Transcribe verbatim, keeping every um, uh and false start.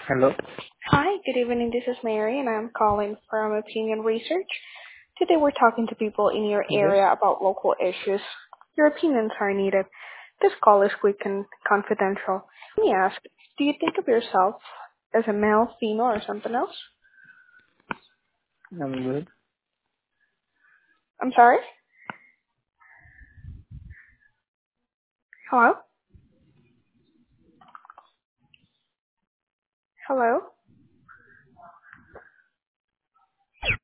Hello. Hi, good evening. This is Mary, and I'm calling from Opinion Research. Today we're talking to people in your Yes. area about local issues. Your opinions are needed. This call is quick and confidential. Let me ask, do you think of yourself as a male, female, or something else? I'm good. I'm sorry? Hello? Hello?